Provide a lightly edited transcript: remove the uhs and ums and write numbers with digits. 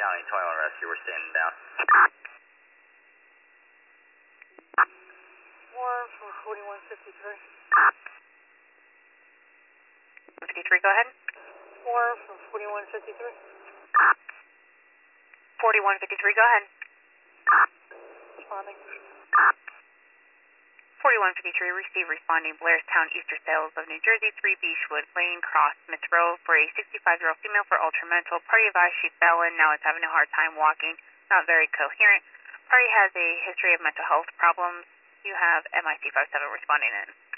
County 21 Rescue, we're standing down. More for 4153. 53, go ahead. More for 4153. 4153, go ahead. Responding. 4153, receive responding Blairstown, Easter Sales of New Jersey, 3 Beechwood Lane, Cross Smith Road for a 65-year-old female for ultra mental. Party advised she fell in, now is having a hard time walking, not very coherent. Party has a history of mental health problems. You have MIC 57 responding in.